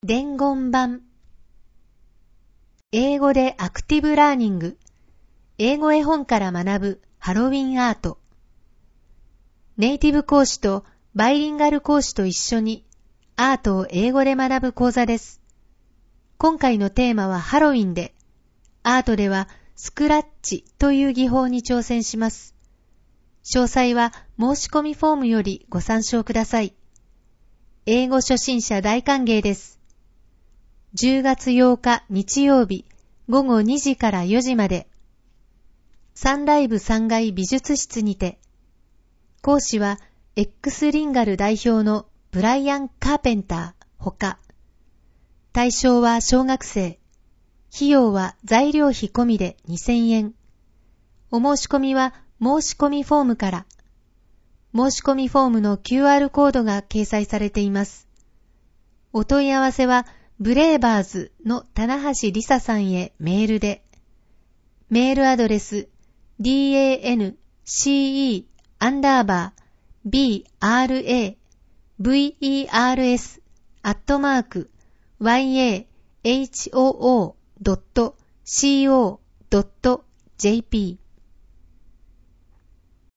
伝言版。英語でアクティブラーニング。英語絵本から学ぶハロウィンアート。ネイティブ講師とバイリンガル講師と一緒にアートを英語で学ぶ講座です。今回のテーマはハロウィンで、アートではスクラッチという技法に挑戦します。詳細は申し込みフォームよりご参照ください。英語初心者大歓迎です。10月8日日曜日午後2時から4時まで、サンライブ3階美術室にて、講師は X リンガル代表のブライアン・カーペンターほか、対象は小学生、費用は材料費込みで2000円。お申し込みは申し込みフォームから。申し込みフォームの QR コードが掲載されています。お問い合わせはブレーバーズの棚橋りささんへメールで。メールアドレス dance_bravers@yahoo.co.jp